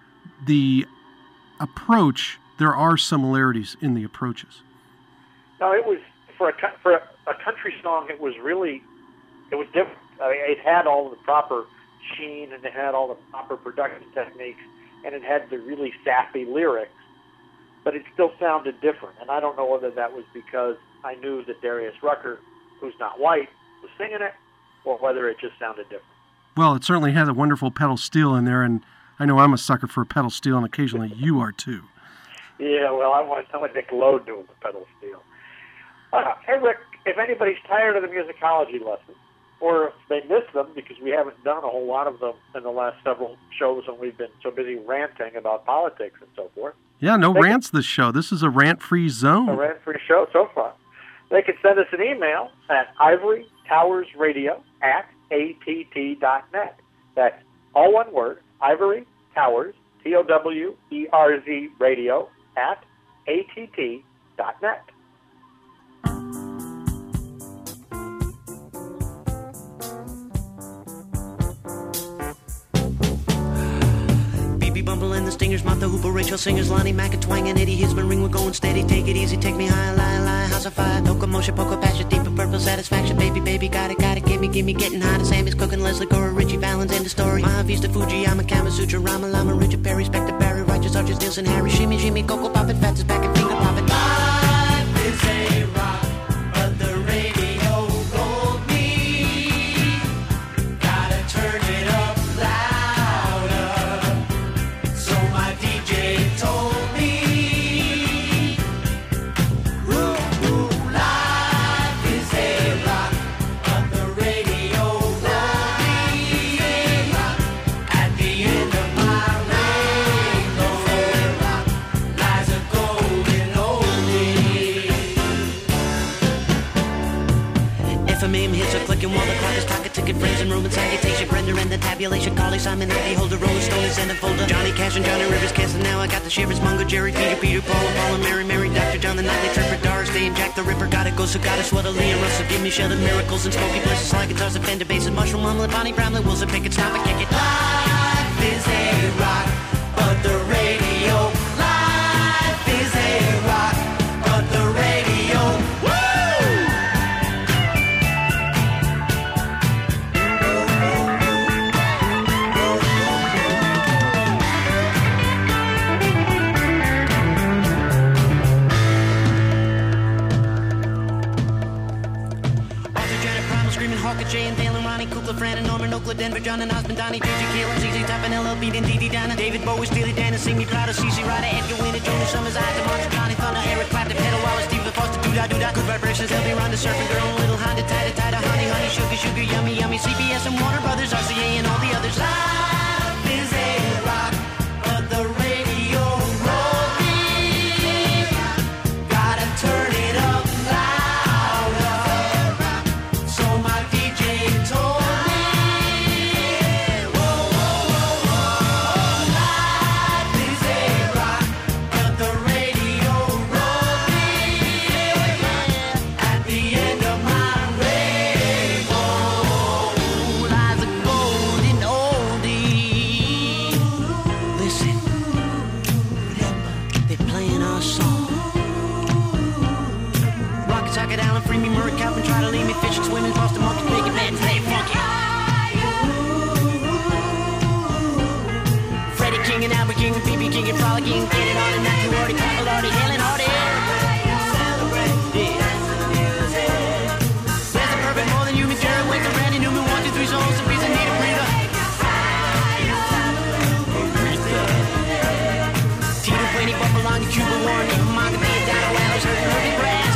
The approach, there are similarities in the approaches. No, it was, for a, for a, a country song, it was really, it was different. I mean, it had all the proper sheen, and it had all the proper production techniques, and it had the really sappy lyrics, but it still sounded different. And I don't know whether that was because I knew that Darius Rucker, who's not white, was singing it, or whether it just sounded different. Well, it certainly had a wonderful pedal steel in there, and I know I'm a sucker for a pedal steel, and occasionally you are too. Yeah, well, I want, I want Nick Lowe doing the pedal steel. Uh, hey, Rick, if anybody's tired of the musicology lessons, or if they miss them because we haven't done a whole lot of them in the last several shows and we've been so busy ranting about politics and so forth. Yeah, no they rants can, this show. This is a rant-free zone. A rant-free show so far. They can send us an email at ivory towers radio at A T T dot net. That's all one word, Ivory Towers, T O W E R Z radio at A T T dot net. Bumble and the Stingers, Martha Hooper, Rachel Singers, Lonnie Mack, and Twang, and Eddie Hisman, ring, we're going steady, take it easy, take me high, lie, lie, house of fire, no commotion, poker, passion, deep and purple satisfaction, baby, baby, got it, got it, gimme, gimme, getting hot, Sammy's cooking, Leslie Cora, Richie Valens, end of story, Mahavista, Fuji, I'm a Kama Sutra, Rama Lama, Richard Perry, Spectre Barry, Righteous Arches, Nielsen, Harry, Shimmy, Shimmy, Coco, Poppin', Fats is back and finger poppin'. Life is a rock, but the radio rolled me, gotta turn it up louder. So my D J told me, ooh, ooh, life is a rock, but the radio rolled me. At the end of my rainbow lies a tabulation, Carly, Simon, Ivy, Holder, Rolling Stone, and Send a folder. Johnny Cash and Johnny Rivers, Castle, now I got the shivers. Mungo, Jerry, Peter, Peter, Paul, and Paul, and Mary, Mary, Doctor John, the Nightly Tripper, Doris Day, and Jack the Ripper. Gotta go, so gotta sweat a Lee and Russell, give me shelter, miracles, and smoky places, slide guitars, and Fender basses, Mushroom, Mumlet, Bonnie, Bramley, Wilson, Pickett, Stop and Kick It. Life is a rock, but the radio. Life is a rock, but the radio. Woo! Hawker, Jay and Dale and Ronnie, Kukla, Fran and Norman, Oakland, Denver, John and Osmond, Donnie, J J, Kayla, Z Z Top and L L Beat and Dee Dee Donna, David Bowie, Steely Dan and Sing Me Proud of C C Ryder, Edgar Winter, Jonas Summers, Isaac Monster, Johnny Thunder, Eric Clapton, Pedal Wallace, Stephen Foster, Doo-Dah, Doo-Dah, Good Vibrations, L B Ronda, Surfing Girl, Little Honda, Tida, Tida, Honey, Honey, Sugar, Sugar, Yummy, Yummy, C B S and Warner Brothers, R C A and all the others. Life is a rock, but the radio rolled me. Gotta turn it up louder. So my D J told me. Free me, Murray, Calvin, try to leave me, fishing, swimming, Boston, monkey, making man, play funky. Freddie King and Albert King and B B King and Frolicking, get it on and not too hardy, Papa Lardy, Helen Hardy. Celebrate this. There's a perfect more than human, Jerry Winkler, Randy Newman, one, two, three, souls, a piece of need a breather. Tito, Queenie, Buffalonga, Cuba, Warren, Eva, Manga, Mia, Dino, Whalers, Herbie, Herbie, Brass.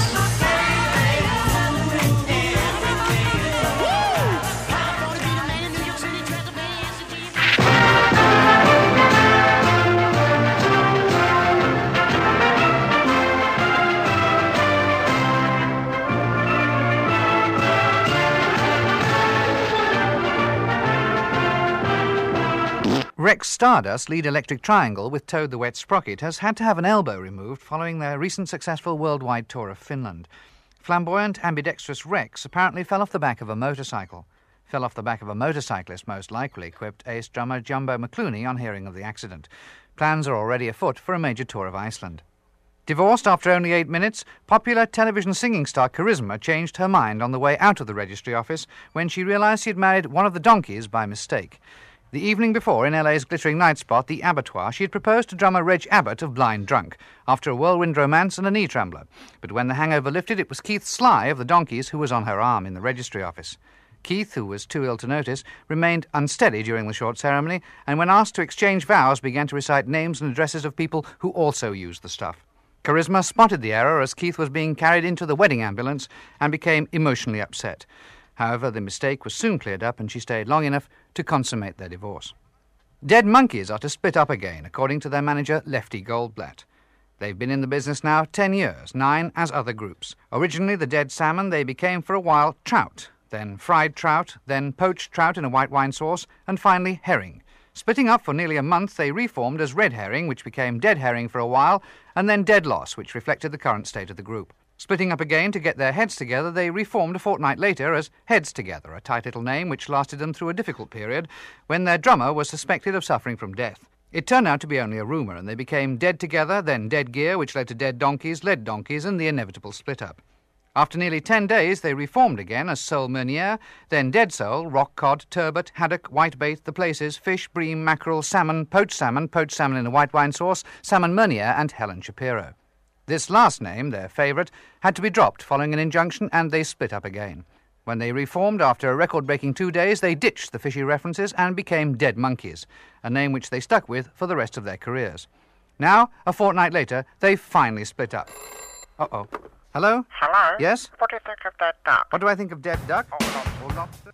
Rex Stardust, lead Electric Triangle with Toad the Wet Sprocket, has had to have an elbow removed following their recent successful worldwide tour of Finland. Flamboyant, ambidextrous Rex apparently fell off the back of a motorcycle. Fell off the back of a motorcyclist, most likely, quipped ace drummer Jumbo McClooney on hearing of the accident. Plans are already afoot for a major tour of Iceland. Divorced after only eight minutes, popular television singing star Charisma changed her mind on the way out of the registry office when she realised she had married one of the donkeys by mistake. The evening before, in L A's glittering night spot, the Abattoir, she had proposed to drummer Reg Abbott of Blind Drunk, after a whirlwind romance and a knee trembler. But when the hangover lifted, it was Keith Sly of the Donkeys who was on her arm in the registry office. Keith, who was too ill to notice, remained unsteady during the short ceremony, and when asked to exchange vows, began to recite names and addresses of people who also used the stuff. Charisma spotted the error as Keith was being carried into the wedding ambulance and became emotionally upset. However, the mistake was soon cleared up and she stayed long enough to consummate their divorce. Dead Monkeys are to split up again, according to their manager Lefty Goldblatt. They've been in the business now ten years, nine as other groups. Originally the Dead Salmon, they became for a while trout, then fried trout, then poached trout in a white wine sauce, and finally herring. Splitting up for nearly a month, they reformed as Red Herring, which became Dead Herring for a while, and then Dead Loss, which reflected the current state of the group. Splitting up again to get their heads together, they reformed a fortnight later as Heads Together, a tight little name which lasted them through a difficult period when their drummer was suspected of suffering from death. It turned out to be only a rumour, and they became Dead Together, then Dead Gear, which led to Dead Donkeys, Lead Donkeys, and the inevitable split-up. After nearly ten days, they reformed again as Soul Meunier, then Dead Soul, Rock Cod, Turbot, Haddock, Whitebait, The Places, Fish, Bream, Mackerel, Salmon, Poached Salmon, Poached Salmon in a white wine sauce, Salmon Meunier, and Helen Shapiro. This last name, their favourite, had to be dropped following an injunction, and they split up again. When they reformed after a record-breaking two days, they ditched the fishy references and became Dead Monkeys, a name which they stuck with for the rest of their careers. Now, a fortnight later, they finally split up. Uh-oh. Hello? Hello? Yes? What do you think of Dead Duck? What do I think of Dead Duck? Oh, Or lobster?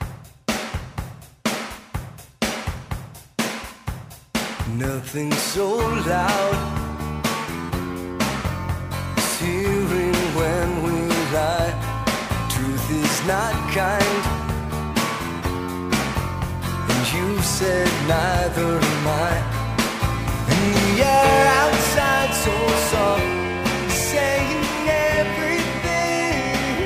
Nothing so loud as hearing when we lie. Truth is not kind, and said neither am I. And the air outside so soft, saying everything,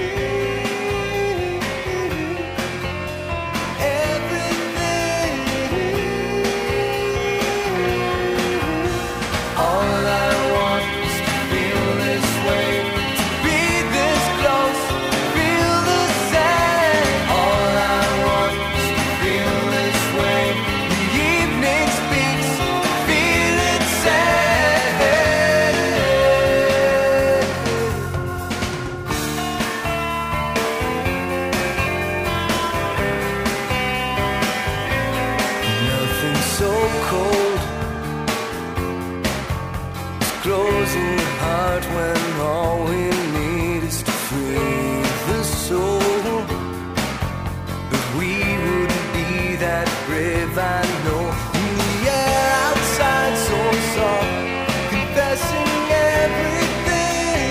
everything. All I want is to feel this way, to be this close, feel the same. All I want is to feel this way. The evening speaks, feel it say. Nothing so cold as closing the heart when all we need is to free the soul. But we wouldn't be that brave, I know. In the air outside so soft, confessing everything,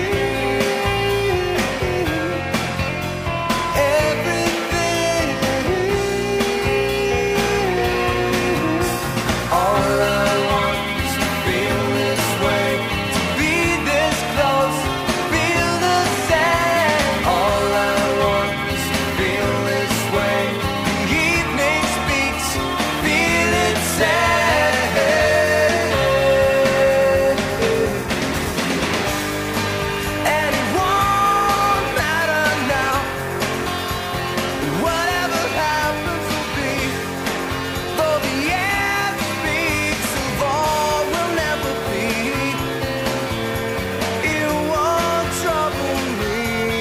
everything. All I want is to feel this way, to be this close, feel the same. All I want is to feel this way. The evening speaks, feel it say. And it won't matter now. Whatever happens will be. Though the air speaks of all will never be, it won't trouble me.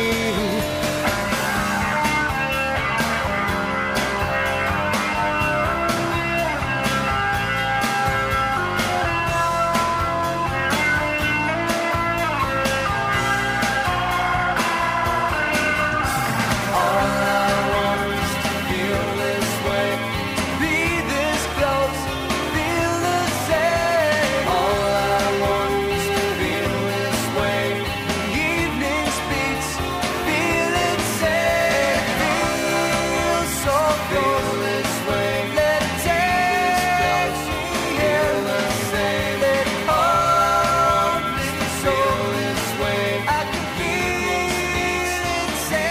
All I want is to feel this way, to be this close, feel the same. All I want is to feel this way. The evening speaks, feel it say. Feel so close this way. Let it take me here the same. Let it all be so this way. I can feel it say.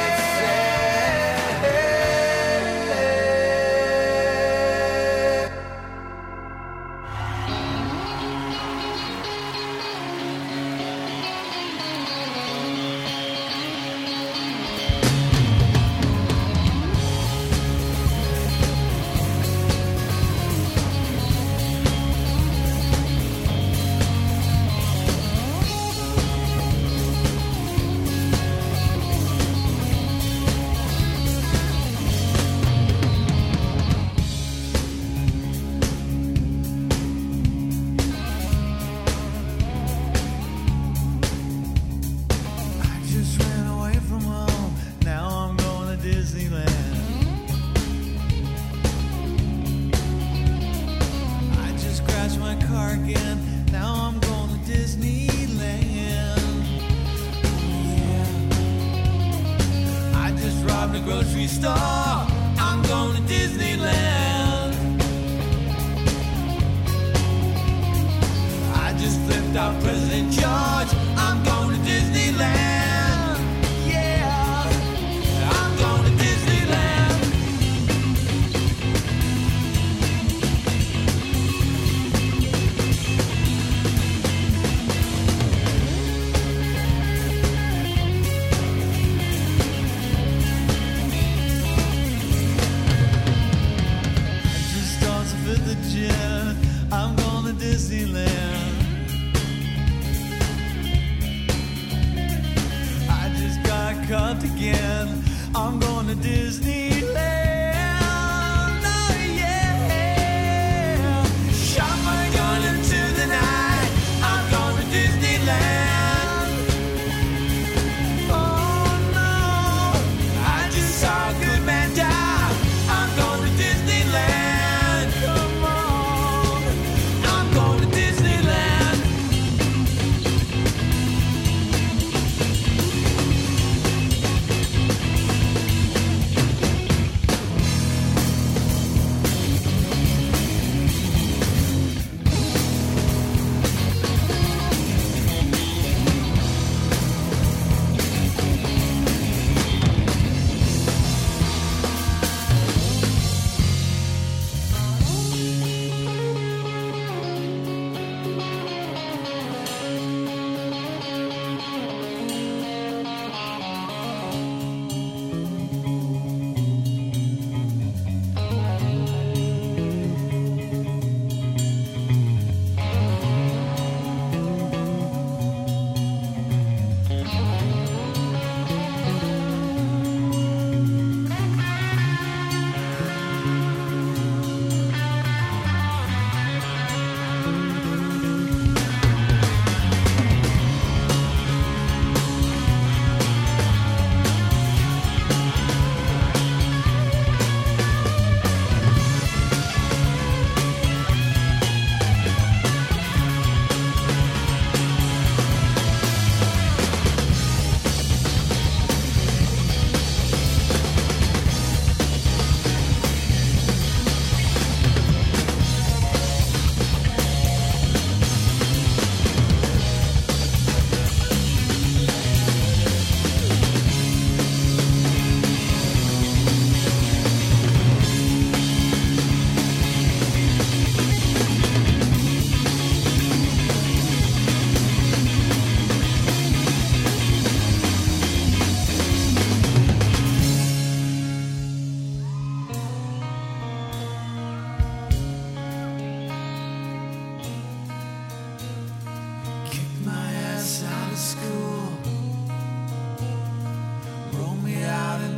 I just ran away from home. Now I'm going to Disneyland. I just crashed my car again. Now I'm going to Disneyland. Yeah. I just robbed a grocery store. I'm going to Disneyland. I just flipped out President George. I'm going to Disneyland. Yeah, I'm going to Disneyland. I just started with the gin. I'm going to Disneyland. I just got caught again. I'm going to Disneyland. Oh yeah. Shot my gun into the night. I'm going to Disneyland. Oh no. I just saw a good man die. I'm going to Disneyland. Come on. I'm going to Disneyland.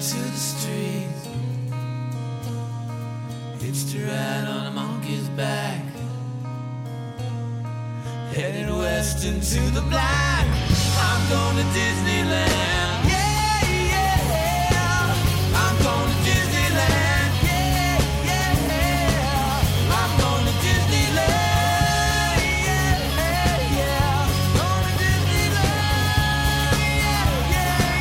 to the streets, hitched a ride on a monkey's back, headed west into the black. I'm going to Disneyland. Yeah, yeah. I'm going to Disneyland. Yeah, yeah. I'm going to Disneyland. Yeah, yeah. Going to Disneyland. Yeah,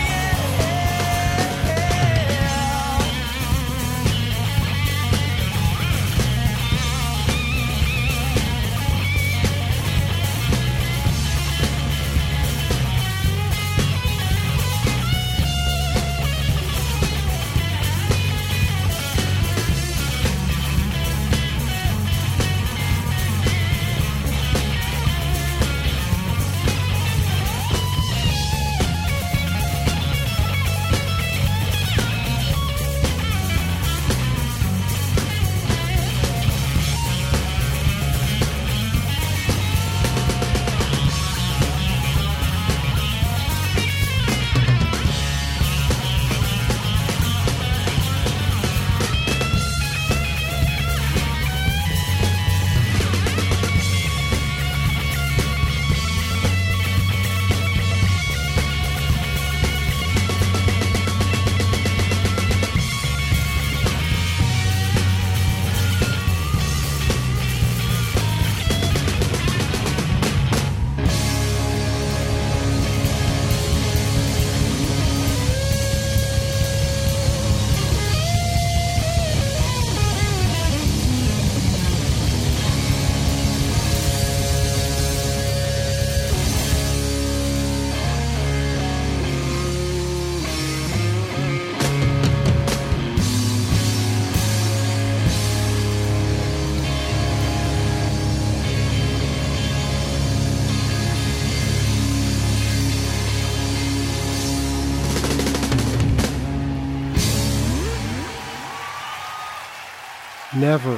Never,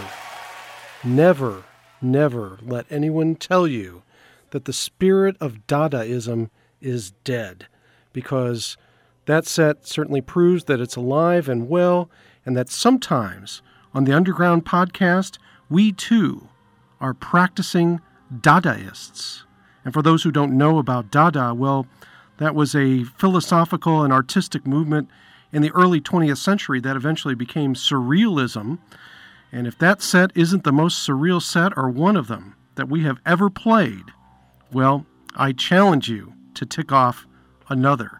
never, never let anyone tell you that the spirit of Dadaism is dead, because that set certainly proves that it's alive and well, and that sometimes on the Underground podcast, we too are practicing Dadaists. And for those who don't know about Dada, well, that was a philosophical and artistic movement in the early twentieth century that eventually became Surrealism. And if that set isn't the most surreal set or one of them that we have ever played, well, I challenge you to tick off another.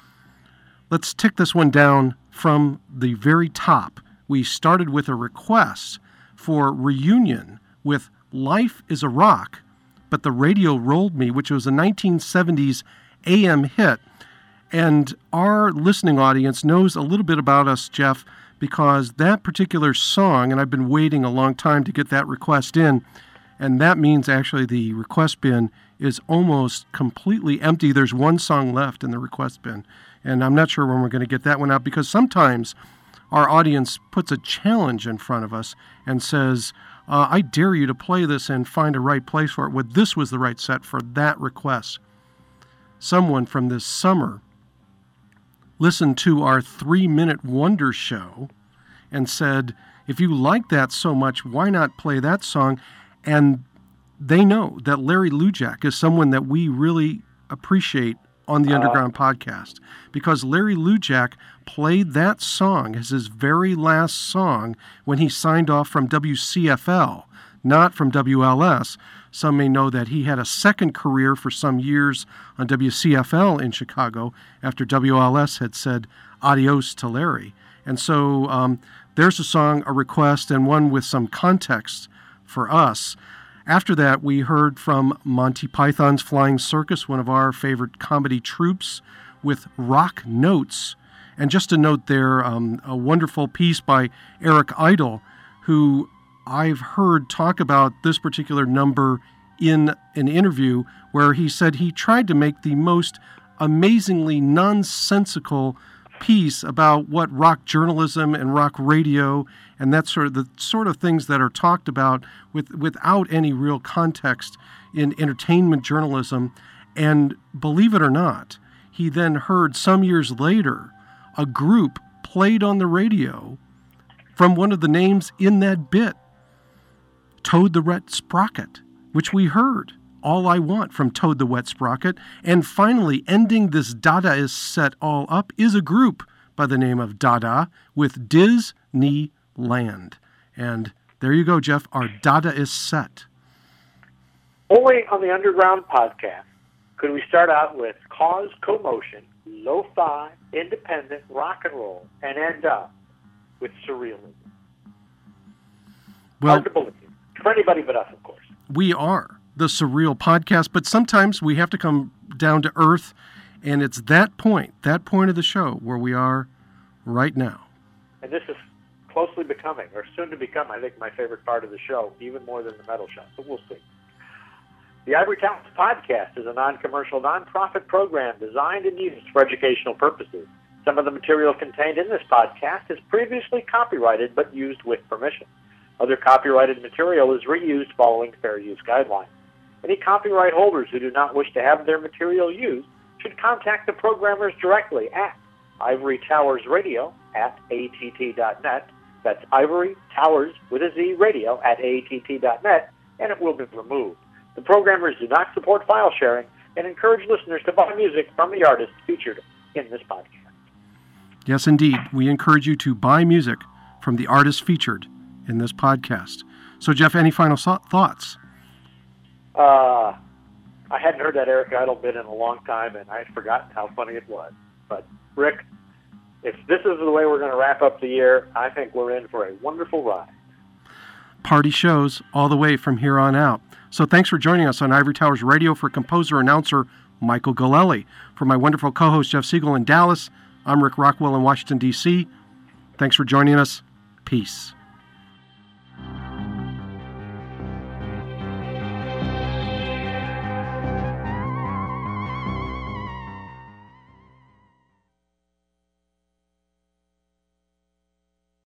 Let's tick this one down from the very top. We started with a request for reunion with Life is a Rock, but the radio rolled me, which was a nineteen seventies A M hit. And our listening audience knows a little bit about us, Jeff, because that particular song, and I've been waiting a long time to get that request in, and that means actually the request bin is almost completely empty. There's one song left in the request bin, and I'm not sure when we're going to get that one out, because sometimes our audience puts a challenge in front of us and says, uh, I dare you to play this and find a right place for it. Well, this was the right set for that request. Someone from this summer listened to our three-minute wonder show and said, if you like that so much, why not play that song? And they know that Larry Lujack is someone that we really appreciate on the uh, Underground podcast, because Larry Lujack played that song as his very last song when he signed off from W C F L, not from W L S. Some may know that he had a second career for some years on W C F L in Chicago after W L S had said adios to Larry. And so um, there's a song, a request, and one with some context for us. After that, we heard from Monty Python's Flying Circus, one of our favorite comedy troupes, with Rock Notes. And just a note there, um, a wonderful piece by Eric Idle, who I've heard talk about this particular number in an interview where he said he tried to make the most amazingly nonsensical piece about what rock journalism and rock radio and that sort of the sort of things that are talked about with without any real context in entertainment journalism. And believe it or not, he then heard some years later a group played on the radio from one of the names in that bit, Toad the Wet Sprocket, which we heard, All I Want from Toad the Wet Sprocket. And finally, ending this Dadaist set all up is a group by the name of Dada with Disneyland. And there you go, Jeff, our Dadaist set. Only on the Underground podcast could we start out with Cause Commotion, lo-fi, independent rock and roll, and end up with surrealism. Well, hard to believe. For anybody but us, of course. We are the Surreal Podcast, but sometimes we have to come down to earth, and it's that point, that point of the show where we are right now. And this is closely becoming, or soon to become, I think, my favorite part of the show, even more than the metal show, but we'll see. The Ivory Towers Podcast is a non-commercial, non-profit program designed and used for educational purposes. Some of the material contained in this podcast is previously copyrighted but used with permission. Other copyrighted material is reused following fair use guidelines. Any copyright holders who do not wish to have their material used should contact the programmers directly at Ivory Towers Radio at A T T dot net. That's Ivory Towers with a Z Radio at A T T dot net, and it will be removed. The programmers do not support file sharing and encourage listeners to buy music from the artists featured in this podcast. Yes, indeed. We encourage you to buy music from the artists featured in this podcast. So, Jeff, any final so- thoughts? Uh, I hadn't heard that Eric Idle bit in a long time, and I had forgotten how funny it was. But, Rick, if this is the way we're going to wrap up the year, I think we're in for a wonderful ride. Party shows all the way from here on out. So thanks for joining us on Ivory Towers Radio for composer-announcer Michael Galelli. For my wonderful co-host Jeff Siegel in Dallas, I'm Rick Rockwell in Washington, D C Thanks for joining us. Peace.